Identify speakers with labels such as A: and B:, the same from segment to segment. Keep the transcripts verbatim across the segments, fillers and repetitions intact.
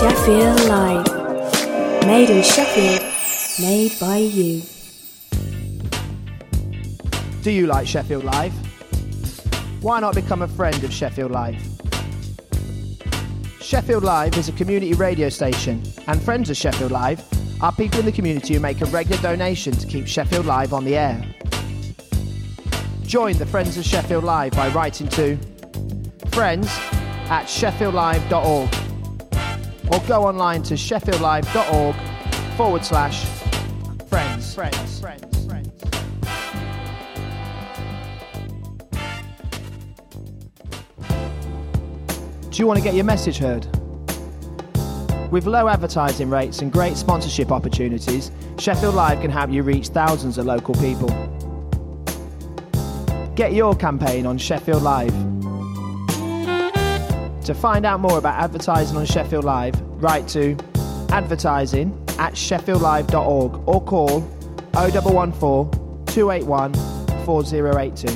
A: Sheffield Live. Made in Sheffield, made by you.
B: Do you like Sheffield Live? Why not become a friend of Sheffield Live? Sheffield Live is a community radio station, and friends of Sheffield Live are people in the community who make a regular donation to keep Sheffield Live on the air. Join the Friends of Sheffield Live by writing to friends at sheffield live dot org or go online to sheffieldlive.org forward slash friends. Friends. Friends. Friends. Do you want to get your message heard? With low advertising rates and great sponsorship opportunities, Sheffield Live can help you reach thousands of local people. Get your campaign on Sheffield Live. To find out more about advertising on Sheffield Live, write to advertising at sheffield live dot org or call oh one one four, two eight one, four oh eight two.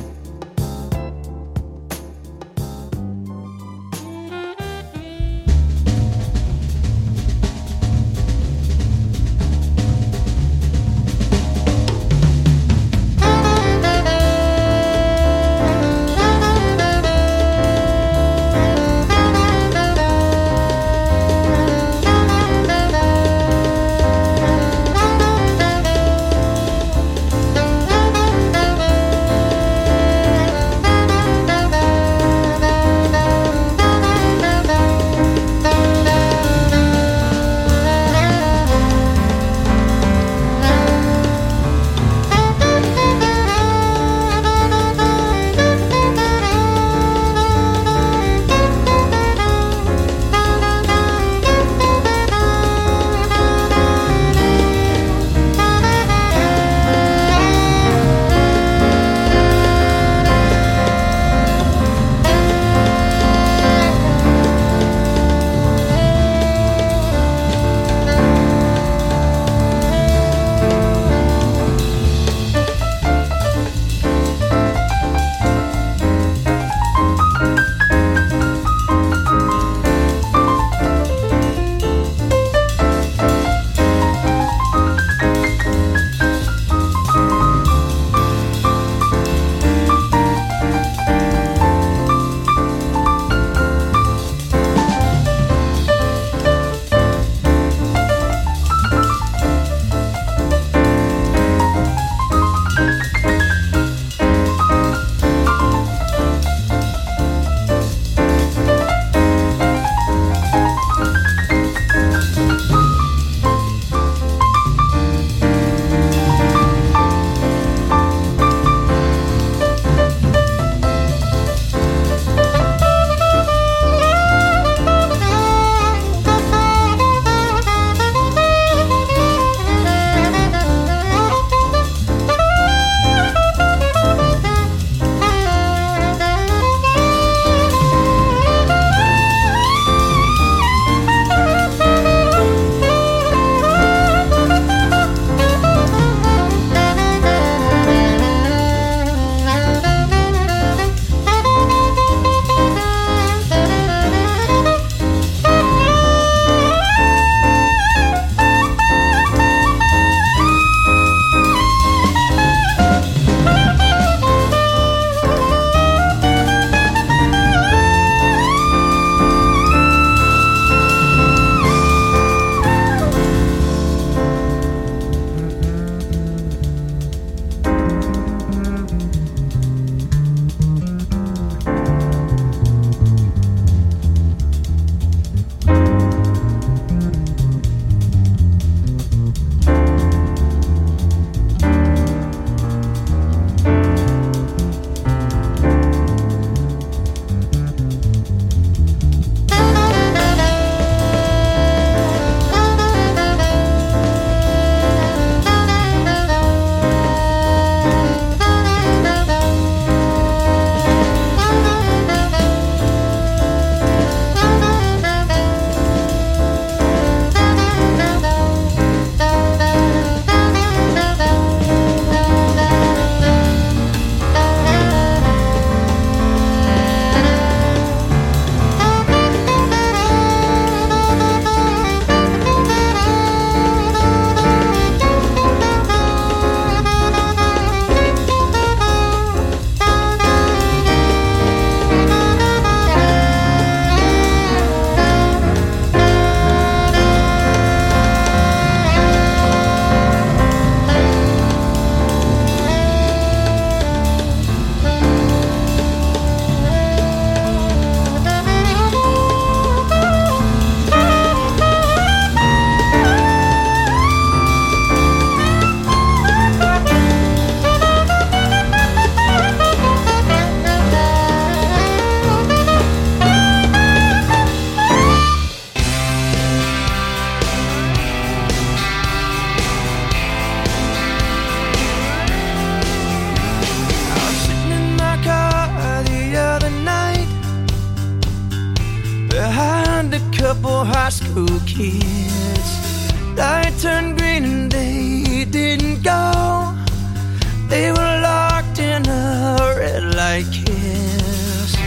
C: high school kids. Light turned green and they didn't go. They were locked in a red light kiss.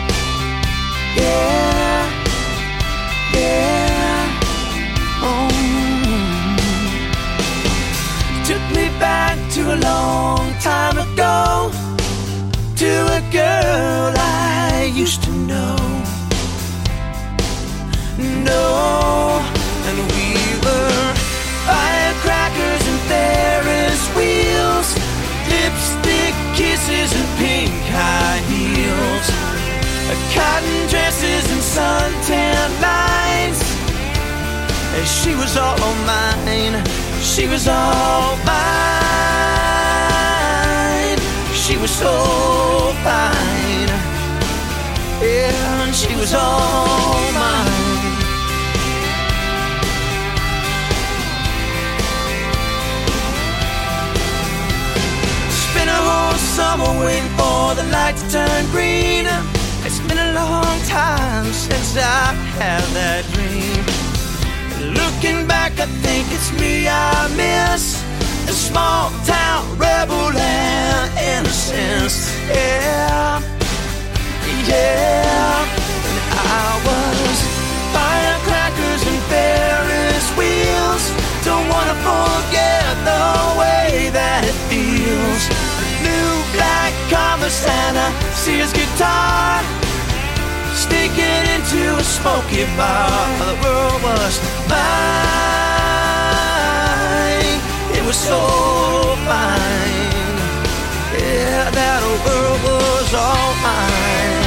C: Yeah, yeah, oh. Took me back to a long time ago, to a girl I used to know. No, and we were firecrackers and Ferris wheels, lipstick kisses and pink high heels, cotton dresses and suntan lines. And she was all mine, she was all mine. She was so fine, yeah, and she was all mine. Spent a whole summer waiting for the light to turn green. It's been a long time since I had that dream. Looking back, I think it's me I miss, a small town rebel and innocence. Yeah, yeah. And I was firecrackers and Ferris wheels. Don't wanna forget the way that it feels. New black Converse and a Sears guitar, sneaking into a smoky bar. The world was mine, it was so fine. Yeah, that world was all mine.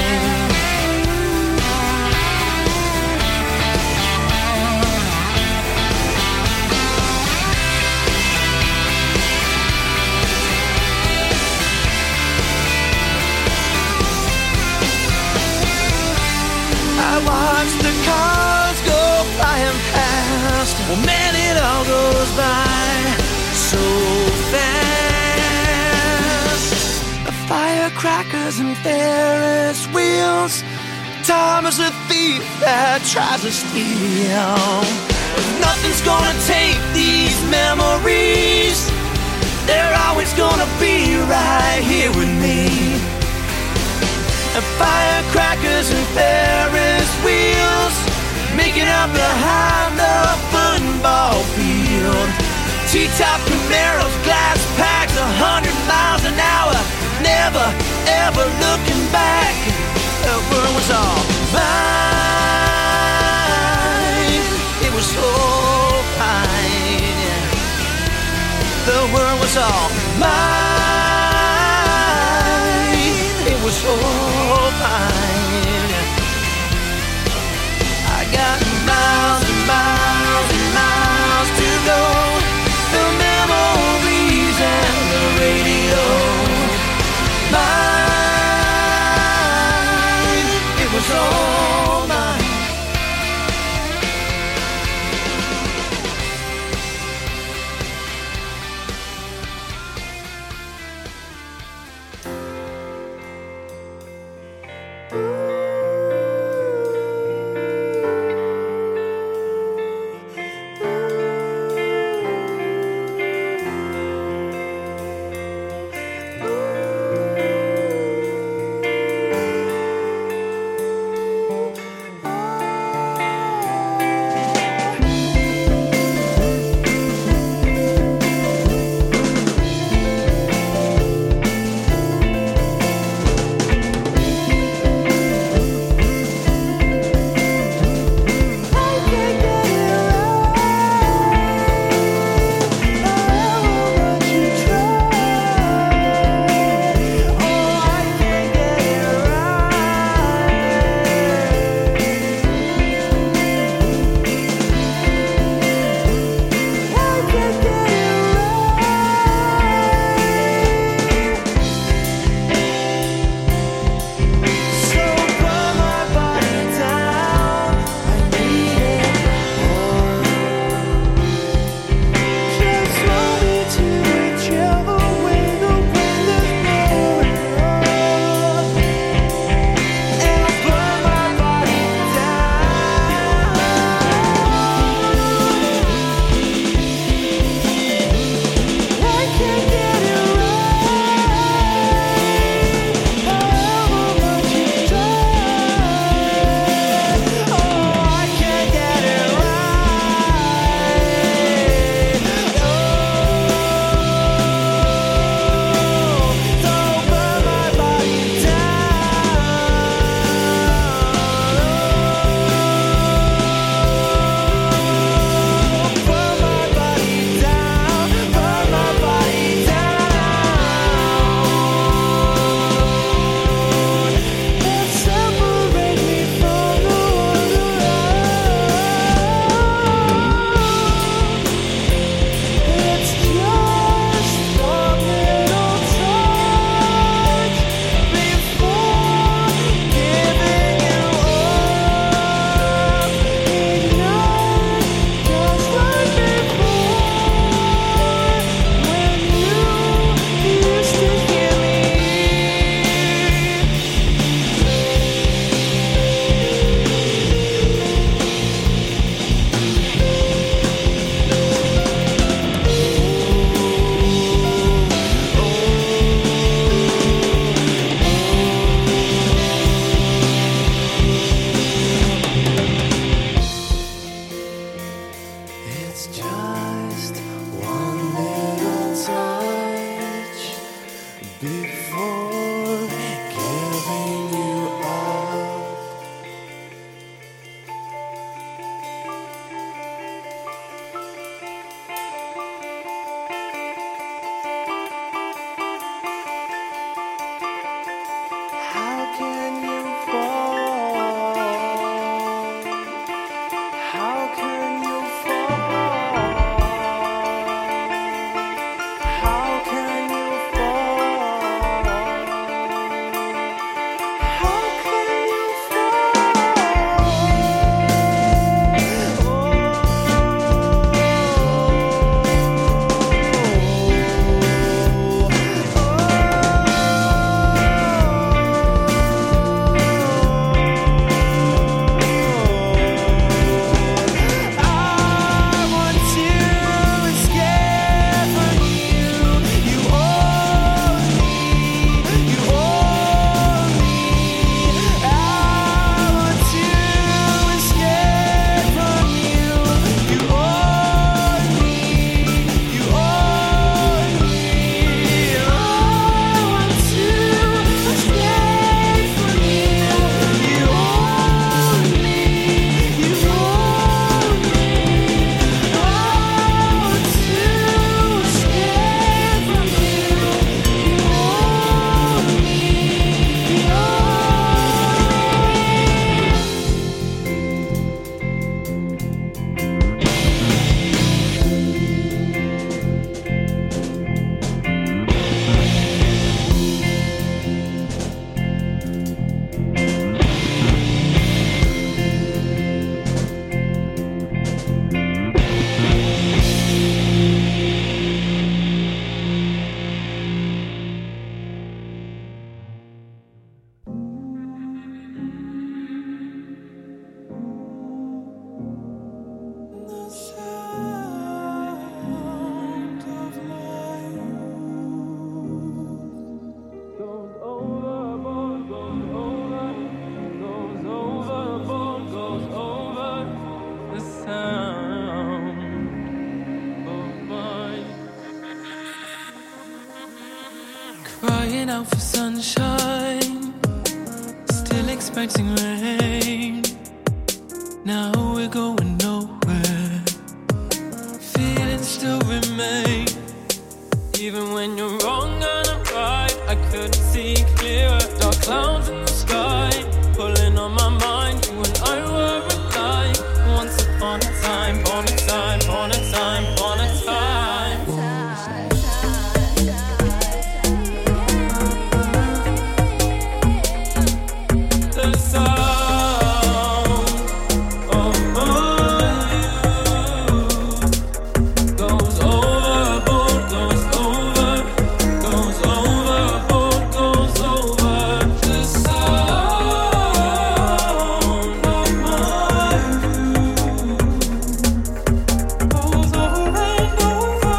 C: I watch the cars go flying past. Well, man, it all goes by so fast. The firecrackers and Ferris wheels. Time is a thief that tries to steal. But nothing's gonna take these memories. They're always gonna be right here with me. And firecrackers and Ferris wheels, making up behind the football field. T-top Camaros, glass packs, a hundred miles an hour, never ever looking back. The world was all mine, it was so fine. The world was all mine, it was so fine. I got miles and miles and miles to go. The memories and the radio. Mine, it was all mine.
D: sound of mine. Crying out for sunshine, still expecting rain. Now we're going nowhere, feelings still remain. Even when you're wrong and I'm right, I couldn't see clearer. Dark clouds in the sky, pulling on my mind. You and I were alike. Once upon a time, upon a time, upon a time, upon a time. The sound of you goes overboard, goes over, goes overboard, goes over. The sound of my goes over and over,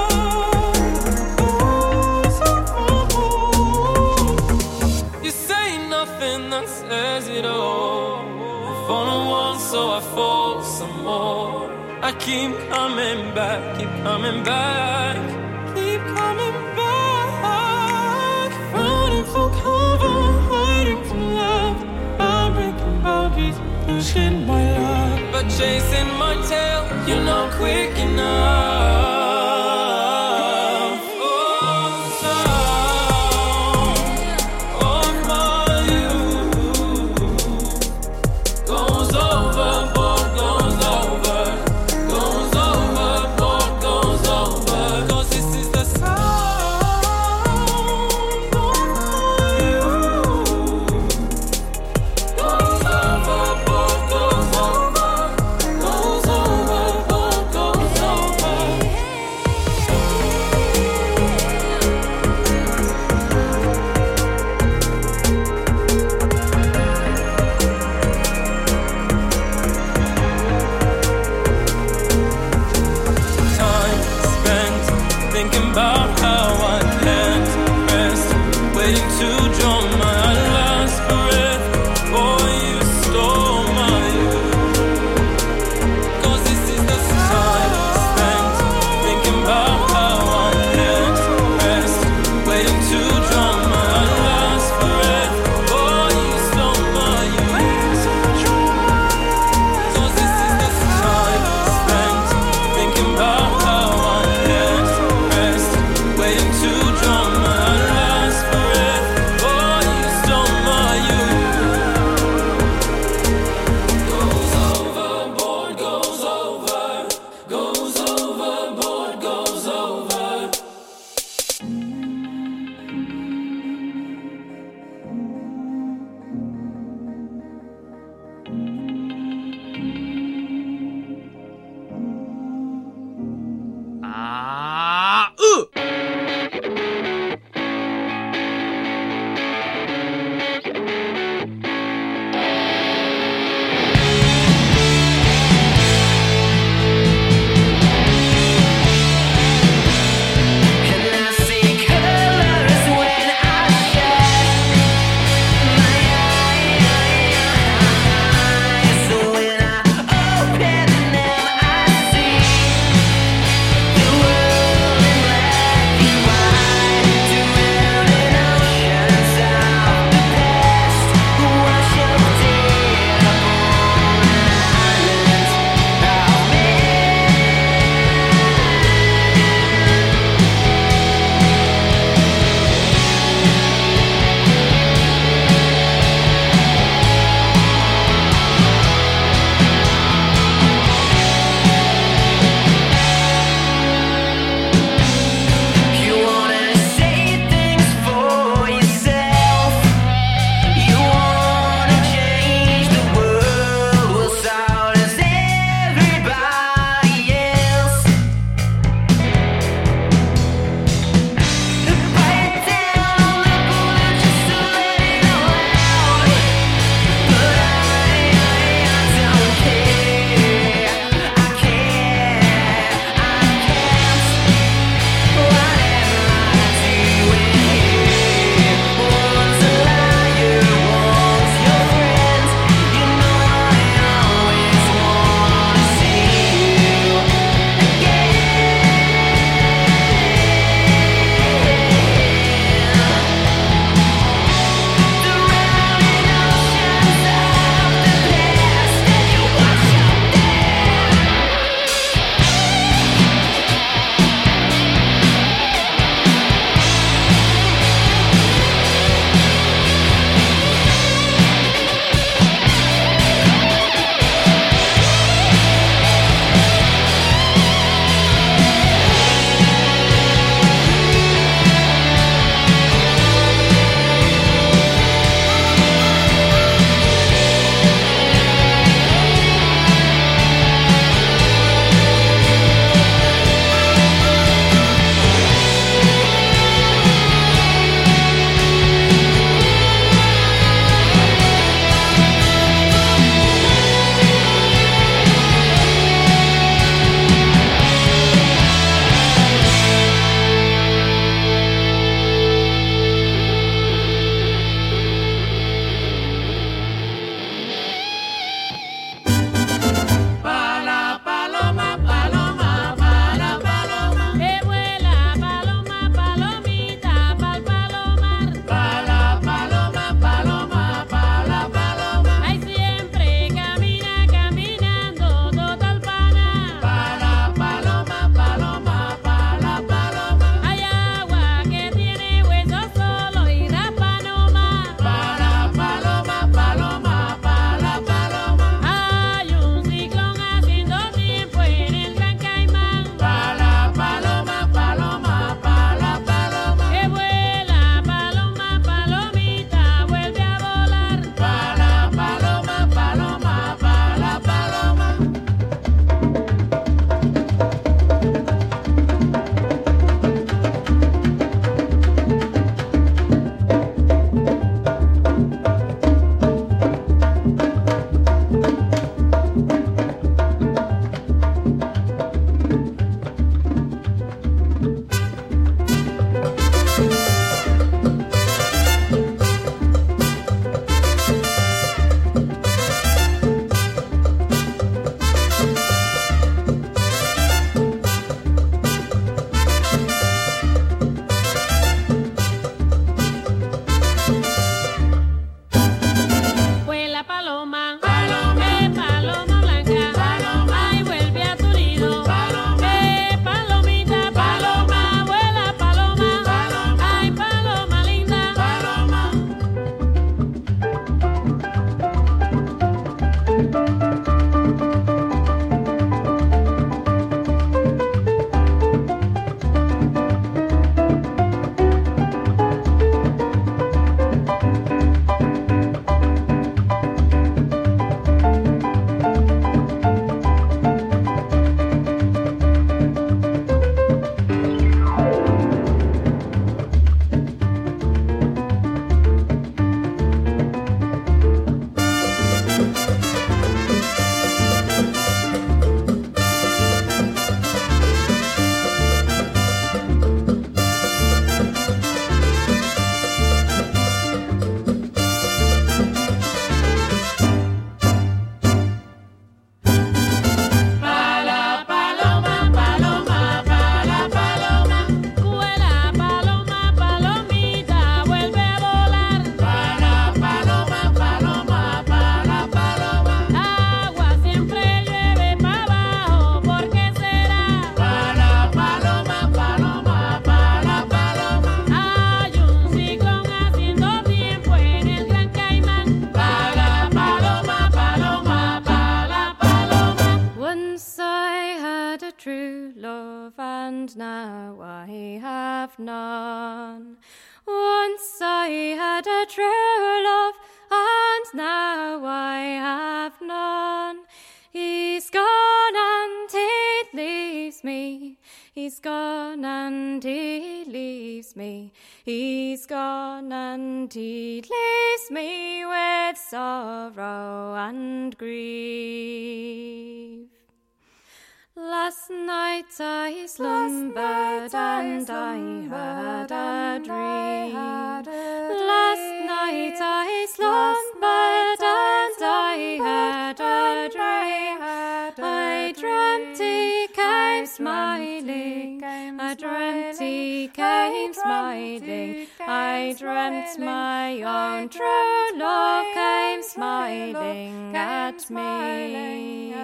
D: goes overboard. You say nothing that says it all. I've fallen once, so I fall some more. I keep coming back, keep coming back, keep coming back. Running for cover, hiding from love. I'm breaking boundaries, pushing my luck, but chasing my tail, you're not quick enough. Oh, the sound of my youth goes overboard, goes over, goes overboard, goes over. 'Cause this is the sound of my youth. Goes overboard, goes over, goes overboard, goes over.
E: a true love, and now I have none. Once I had a true love, and now I have none. He's gone and he leaves me. He's gone and he leaves me. He's gone and he leaves me with sorrow and grief. Last night I slumbered and I had a dream. Last night I slumbered and I had a dream. I dreamt he came smiling. I dreamt he came smiling. I dreamt my own true love came smiling at me.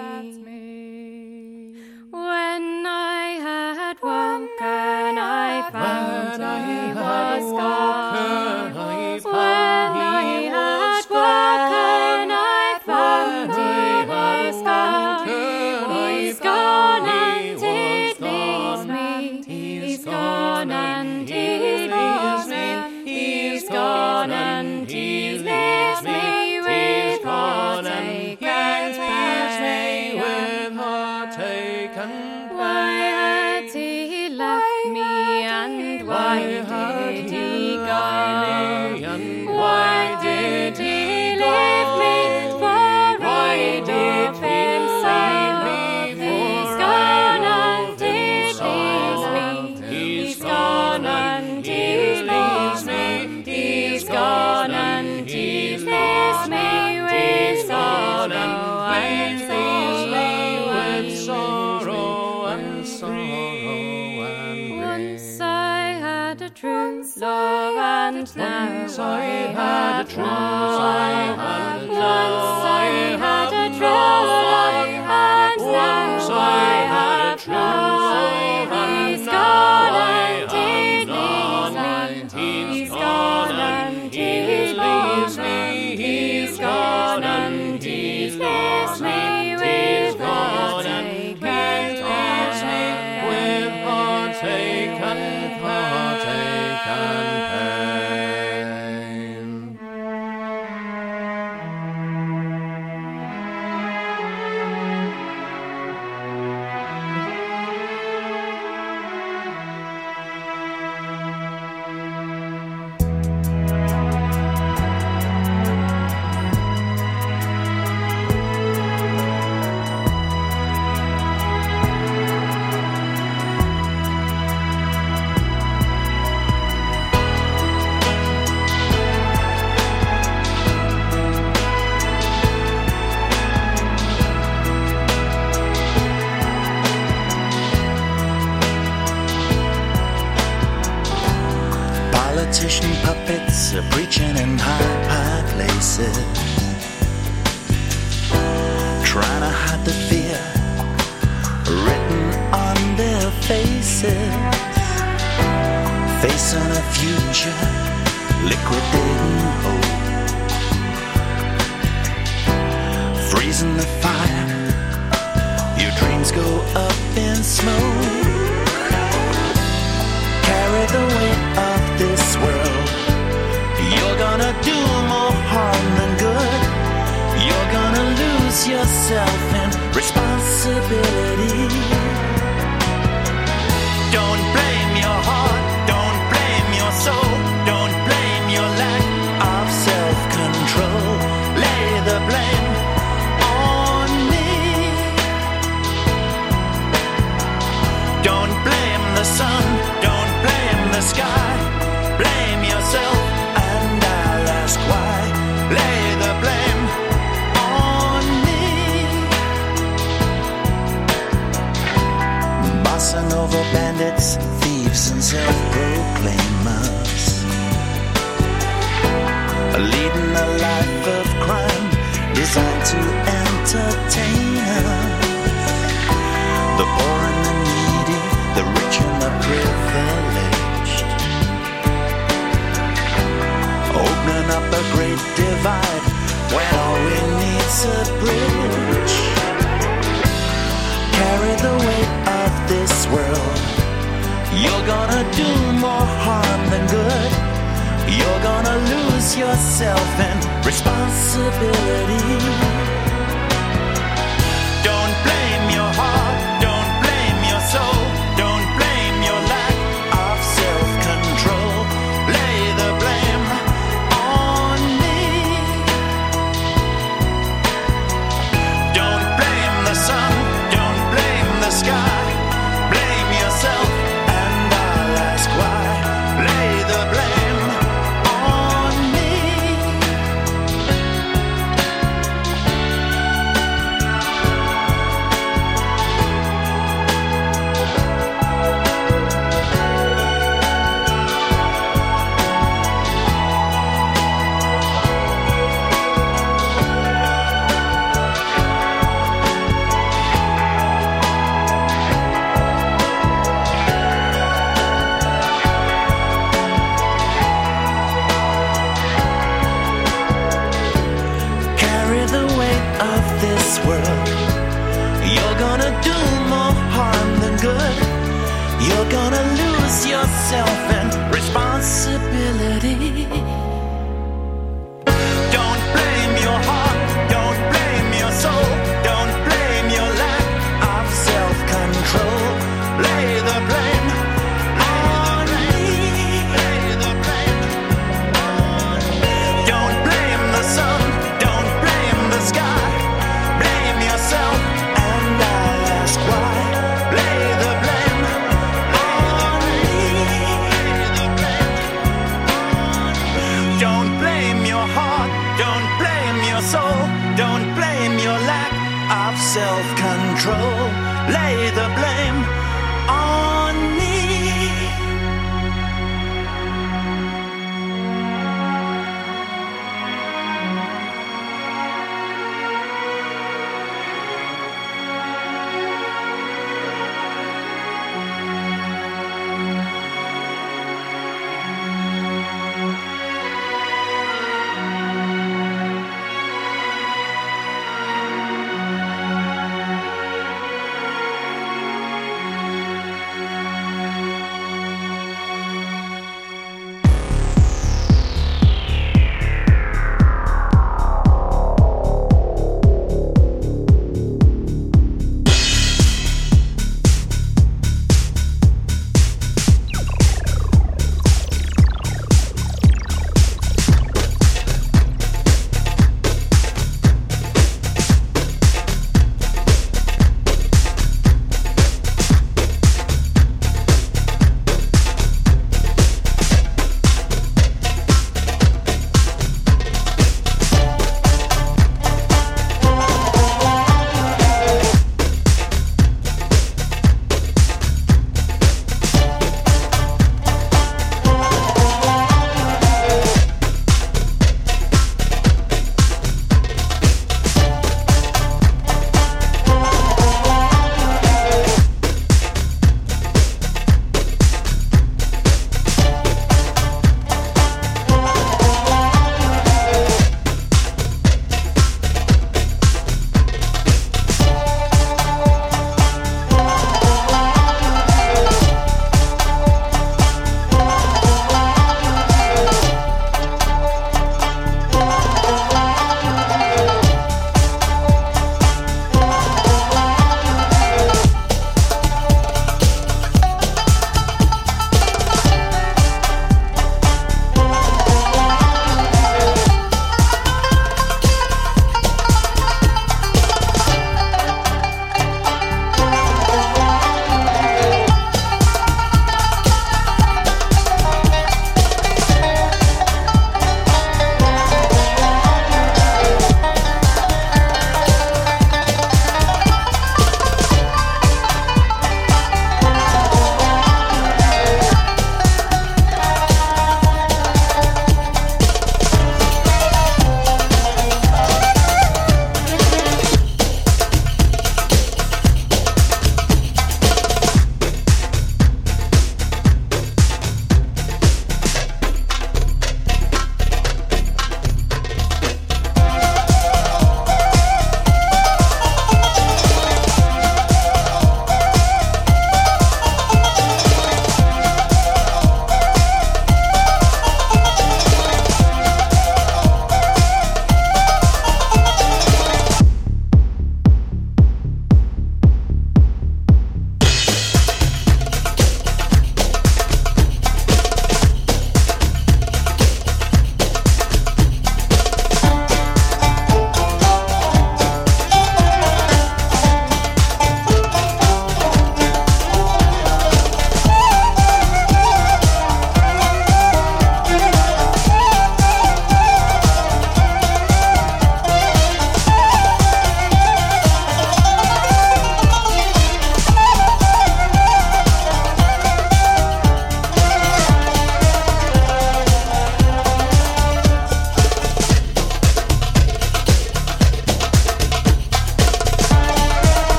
E: When I had woken, I found he was gone. When I had woken, I found he was gone. He's gone and he leaves me. He's gone and he leaves me. He's gone and he leaves me with heartache and pain. Why had he left me and why did he go? Why did he leave me for right of himself? He's gone and he leaves me. He's gone and he leaves me. He's gone and he leaves me with sorrow and true love, and now I had a true love. Once I had a true love, and now I have a true love. He's gone and he leaves me. He's gone and he leaves me. He's gone and he leaves me with heartache and pain. With heartache and heartache and pain.
C: Politician puppets are preaching in high, high places, trying to hide the fear written on their faces, facing a future liquidating hope, freezing the fire. Your dreams go up in smoke. Carry the weight of this world. You're gonna do more harm than good. You're gonna lose yourself in responsibility. Don't blame your heart, don't blame your soul, don't blame your lack of self-control. Lay the blame on me. Don't blame the sun, don't blame the sky. Blame yourself and I'll ask why. Lay the blame on me. Bossa Nova bandits, thieves and self-proclaimers, leading a life of crime designed to entertain us. The poor and the needy, the rich and the privileged, opening up a great divide when all we need's a bridge. Carry the weight of lose yourself in responsibility. Don't blame your heart, don't blame your soul, don't blame your lack of self-control. Lay the blame on me. Don't blame the sun, don't blame the sky. Blame yourself and I'll ask why. Lay the blame on me. Carry the weight of this world. You're gonna do more harm than good. You're gonna lose yourself in responsibility. Don't blame your heart, don't blame your soul, don't blame your lack of self-control. Lay the blame on me. Lay the blame on me. Don't blame the sun, don't blame the sky. Blame yourself and I'll ask why. Lay the blame on me. Don't blame your heart, don't blame your soul, don't blame your lack of self-control. Lay the blame on me.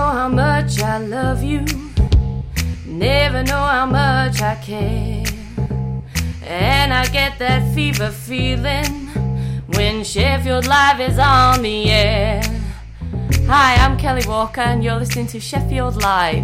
E: how much I love you, never know how much I care. And I get that fever feeling when Sheffield Live is on the air. Hi, I'm Kelly Walker and you're listening to Sheffield Live.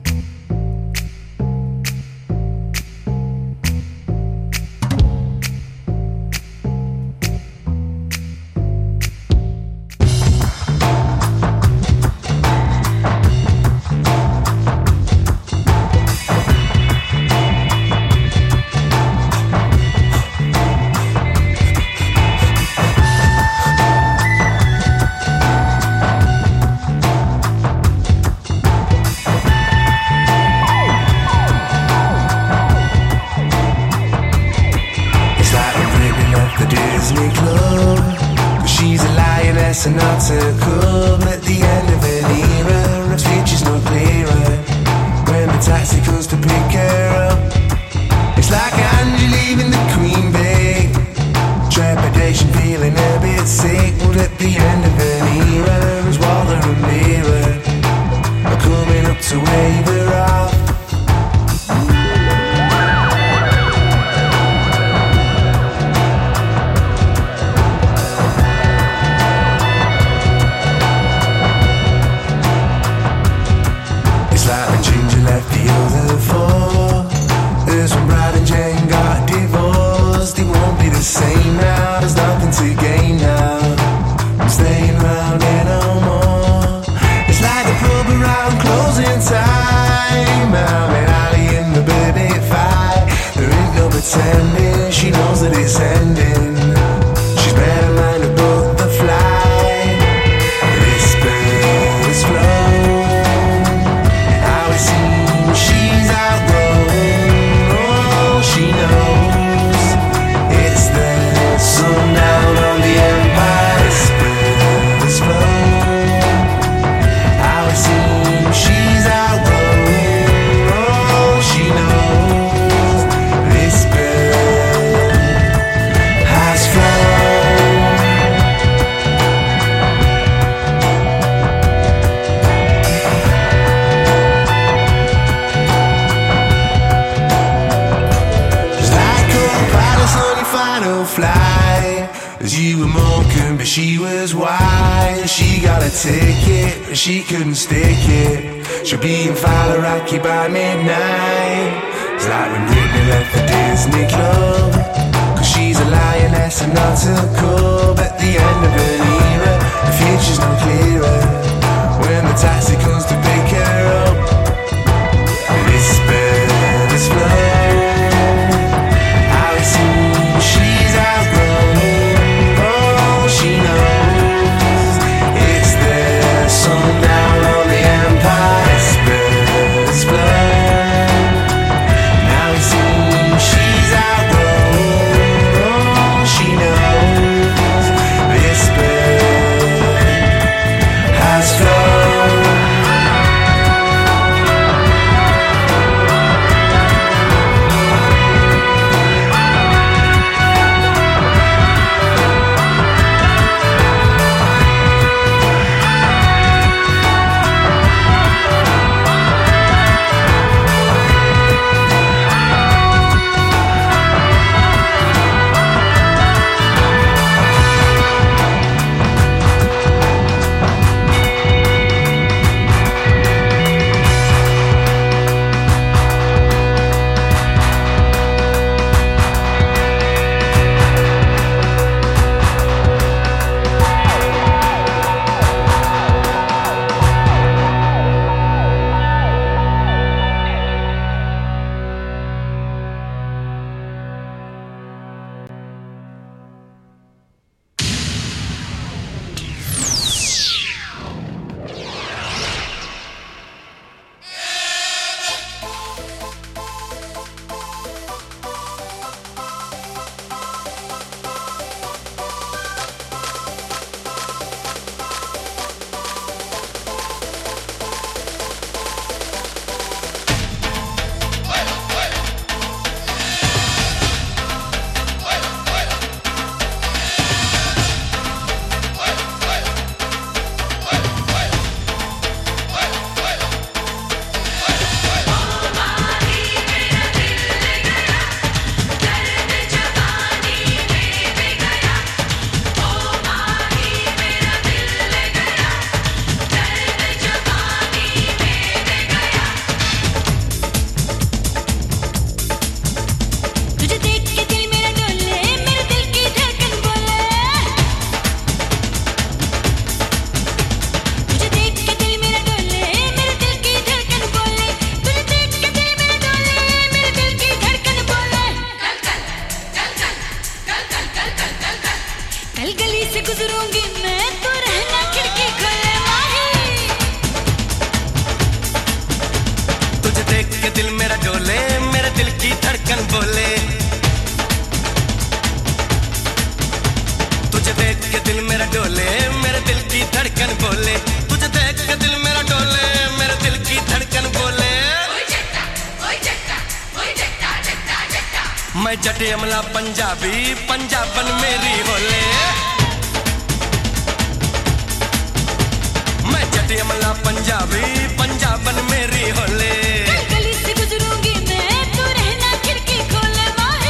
C: And not to come at the end of an era, her future's not clearer. When the taxi comes to pick her up, it's like Angie leaving the Queen Bee. Trepidation, feeling a bit sick. Well, at the end of an era, as Walter and Mira are coming up to wave her off. Same now, there's nothing to gain now. I'm staying around here no more. It's like the pub around closing time. I'm in Ali in the birthday fight. There ain't no pretending, she knows that it's ending. She's better mind above the flight. This bird is flown. How it seems she's outgrown. Oh, she knows. Sundown on the Empire, spurs flow. How it seems she's outgrown. Oh, she knows this bird has flown. Just like a pilot's on your final flight. As you were milking, but she was wise. She got a ticket, but she couldn't stick it. She'll be in Faliraki by midnight. It's like when Britney left the Disney Club, cause she's a lioness and not a cub. At the end of an era, the future's no clearer. When the taxi comes to pick her up, this bird is flown. How it seems she's outgrown. She knows it's there. Sundown on the Empire, spurs flow. Now it seems she's outgrown. Oh, she knows this bird has flown. धड़कन बोले, तुझे देख के दिल मेरा डोले, मेरे दिल की धड़कन बोले। मैं जटे अमला पंजाबी, पंजाबन मेरी होले। मैं जटे अमला पंजाबी, पंजाबन मेरी होले।
E: गली से गुजरूंगी मैं, तू रहना खिड़की खोले माही।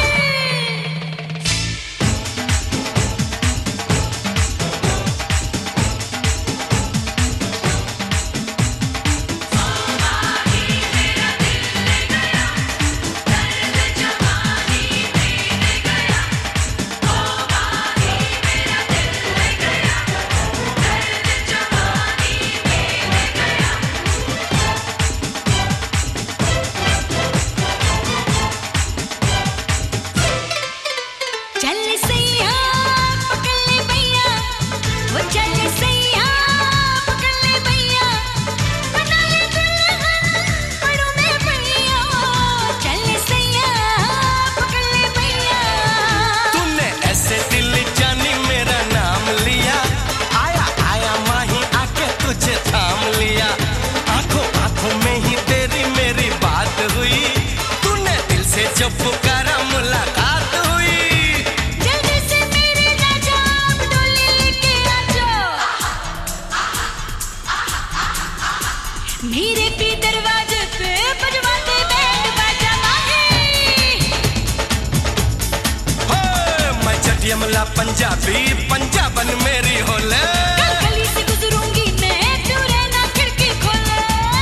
C: यमला पंजाबी, पंजाबन मेरी होले।
E: गली से गुजरूंगी मैं, तू रहना खिड़की खोले।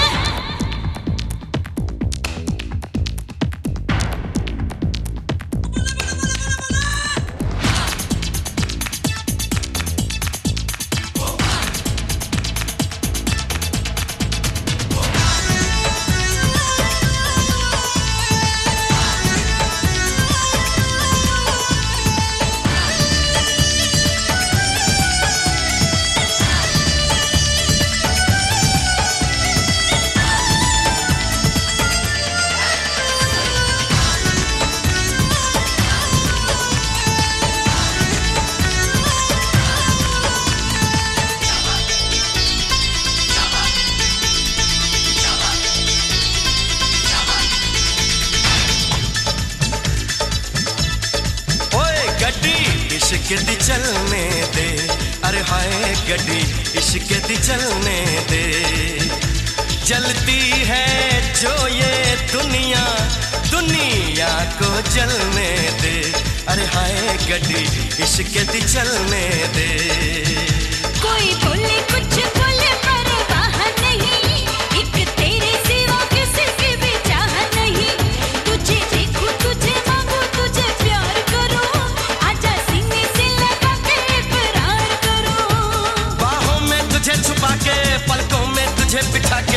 C: इश्क दी चलने दे, अरे हाय गड्डी इश्क दी चलने दे। जलती है जो ये दुनिया, दुनिया को जलने दे, अरे हाय गड्डी इश्क दी चलने दे।
E: कोई बोले कुछ बोले परवाह नहीं, एक तेरे सिवा किसी की भी चाह नहीं। तुझे देखूं तुझे मांगू तुझे प्यार करूं, आजा सीने से लगा के इकरार करूं।
C: बाहों में तुझे छुपा के, पलकों में तुझे बिठा के,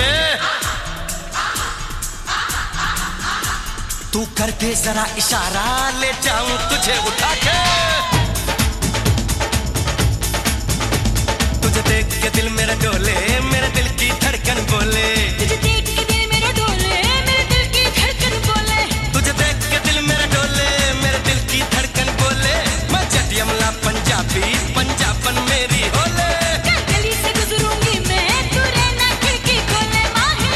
C: तू कर दे जरा इशारा, ले जाऊं तुझे उठा के। तुझे देख के दिल मेरा डोले, मेरे दिल की धड़कन बोले।
E: तुझे देख के दिल मेरा डोले, मेरे दिल की धड़कन बोले।
C: तुझे देख के दिल मेरा डोले, मेरे दिल की धड़कन बोले। मैं जट यमला पंजाबी, पंजाबन मेरी होले।
E: गली से गुजरूंगी मैं, तू रहना खिड़की खोले माही।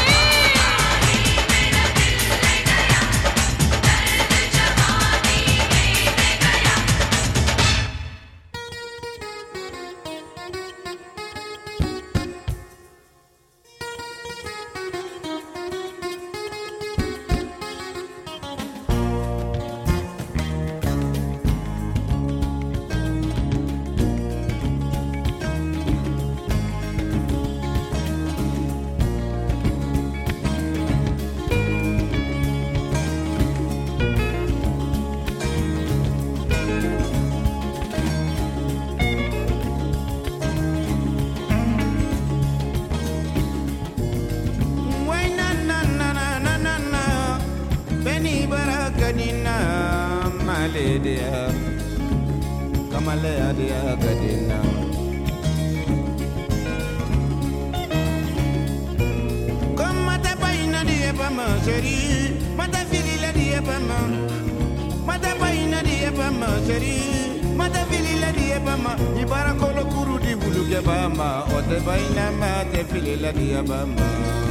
F: Kadina Maledia Kamalea dia Kadina Comme mata paina dia pama chérie, mata fili la dia pama, mata paina dia pama chérie. mata fili la die bama ibara kolo kuru di bulu ke bama ote baina mate fili la die bama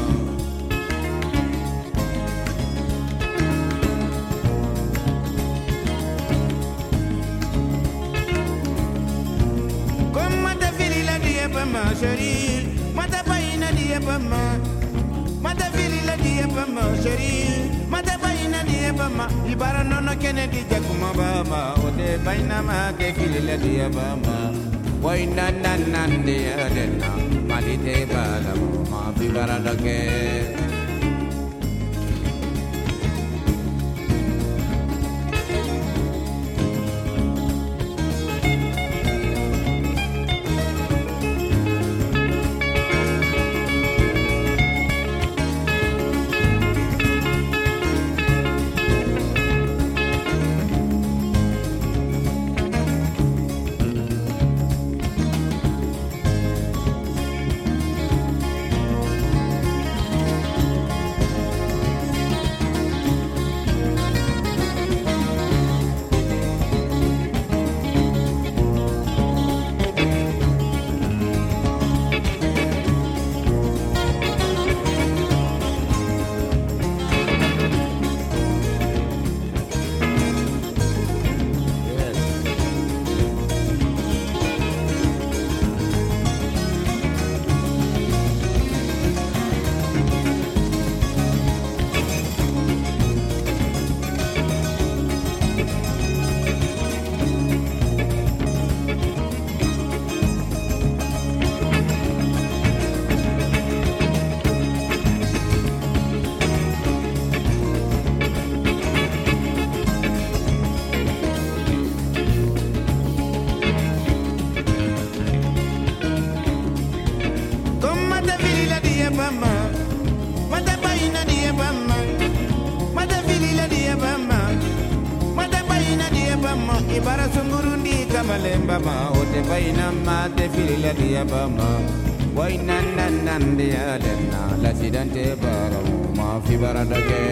F: kom mata fili la die bama sheri mata baina die bama mata fili la die bama sheri mata baina die bama ibara nono kene di jakuma bama ote baina mate fili la die bama waina nan dia dena malite bala ma vivara lage ibara sungurundi kamalemba ma ote baina ma te filila dia bama waina nan nan dia lena la sidante bara ma fi baradake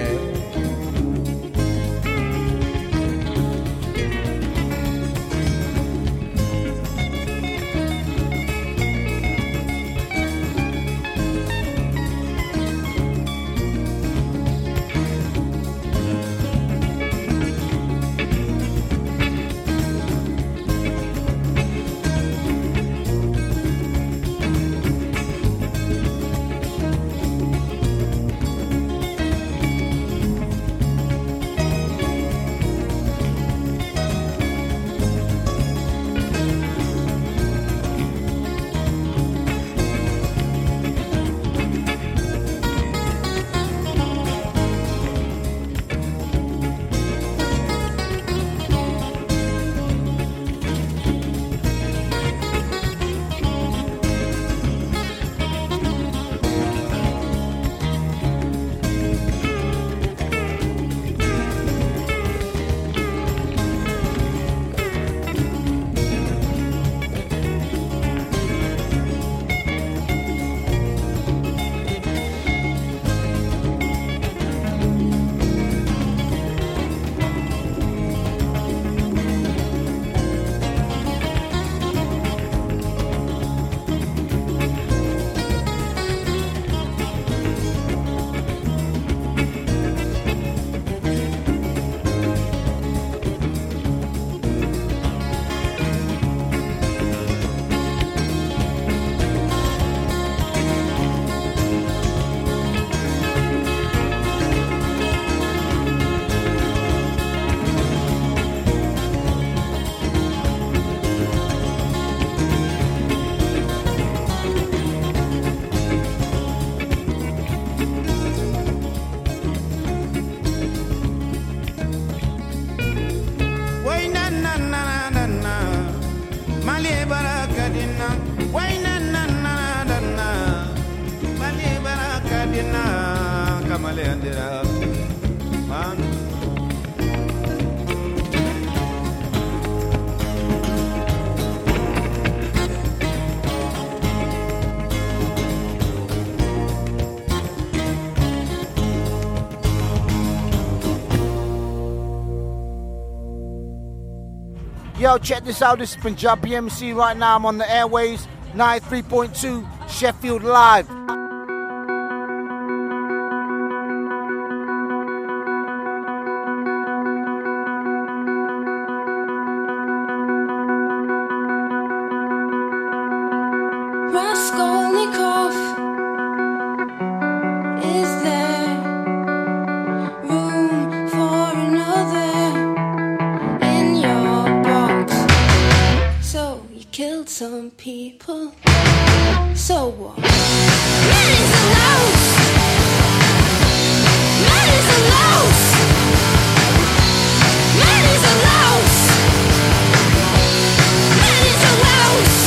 G: Yo, check this out. This is Punjabi M C. Right now I'm on the airways, ninety-three point two Sheffield Live.
H: Raskolnikov, is there room for another in your box? So you killed some people, so what? Man is a louse! Man is a louse! Man is a louse! Man is a louse!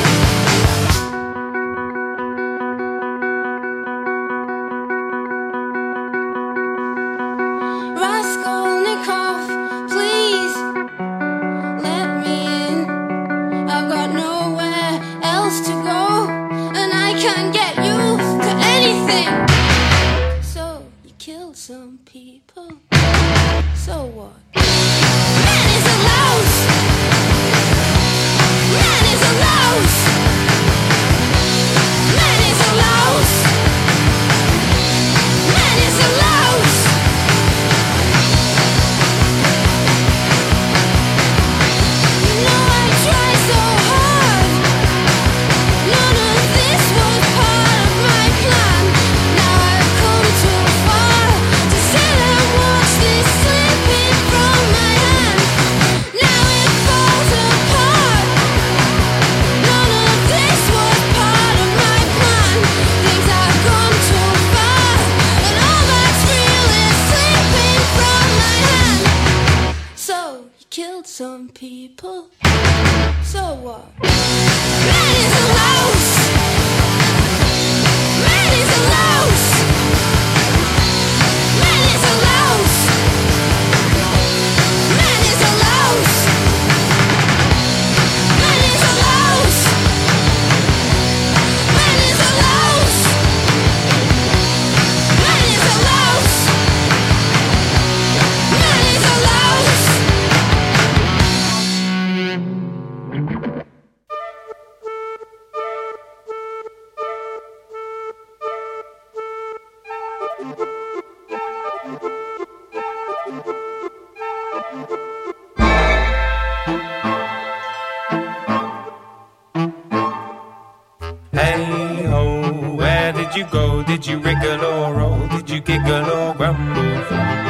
H: Raskolnikov, please let me in. I've got nowhere else to go, and I can't get used to anything. So you killed some people, so what? Man is a louse! Man is a louse! Man is a louse! Man is a louse! You know I try so hard. None of this was part of my plan. Now I've come too far to sit and watch this slipping from my hand. Now it falls apart. None of this was part of my plan. Things have gone too far, and all that's real is slipping from my hand. So you killed some people. So what? Man is a louse! Man is a louse! Man is a louse! Man is a louse! Man is a louse! Man is a louse! Man is a louse! Man is a louse!
I: Hey ho, where did you go? Did you wriggle or roll? Did you giggle or grumble?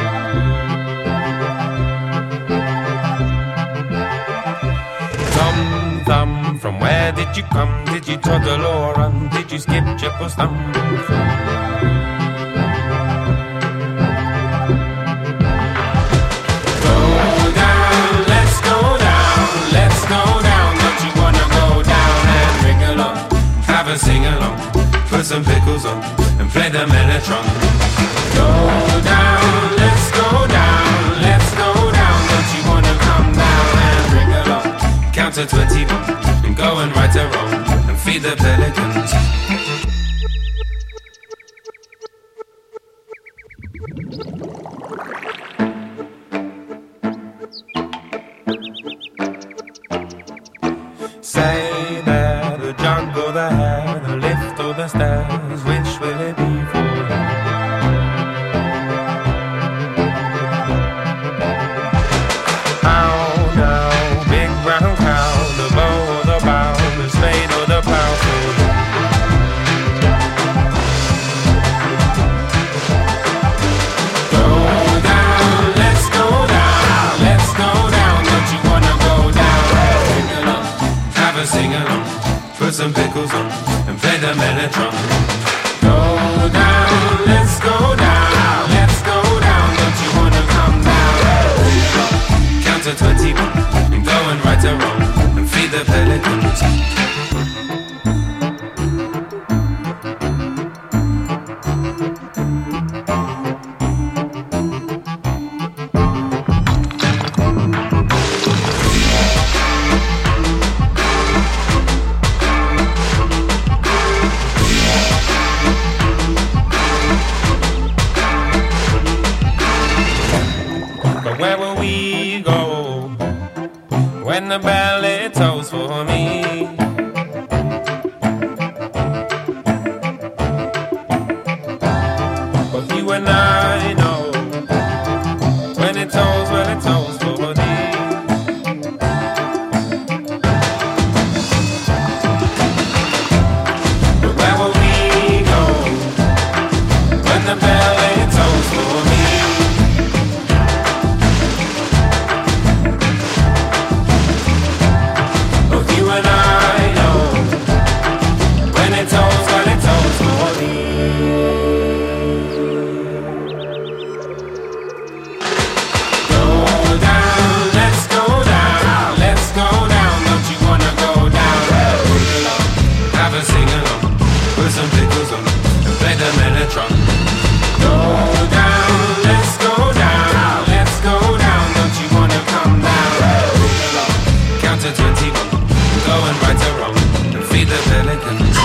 I: Tom Thumb, from where did you come? Did you toddle or run? Did you skip, trip or stumble? Go down, let's go down, let's go down. Don't you wanna go down and wriggle on? Have a sing along, put some pickles on, and play the mellotron. Go down, let's go down, let's go down. Don't you wanna come down and wriggle on? Count to twenty-one, and go and right a wrong, and feed the pelicans. Say there, the jungle, the hair, the lift or the stairs, which will it be for? How now, big brown cow, the bow or the bow, the spade or the plow. Go down, let's go down, let's go down. Don't you wanna go down? Have a sing along, put some pickles on, and play the mellotron. Go down, let's go down, let's go down. Don't you wanna come down? Count to twenty-one, and go and right a wrong, and feed the pelicans. when the ballet tolls for me. But you and I know when it tolls, when it tolls for me. But where will we go when the ballet tolls for me? Both you and I know when it tolls, when it tolls for me. Some pickles on and play the Mellotron. Go down, let's go down, let's go down. Don't you wanna come down? Count to twenty-one, go and right or wrong, and feed the pelicans.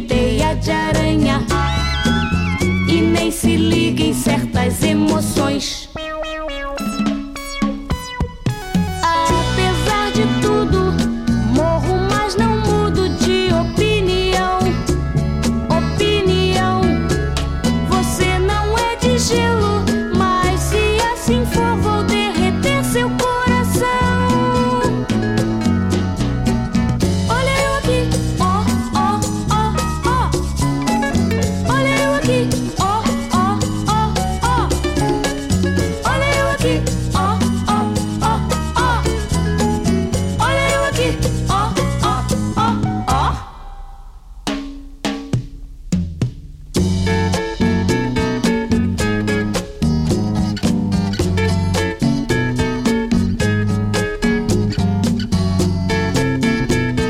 H: Se liga em certas emoções.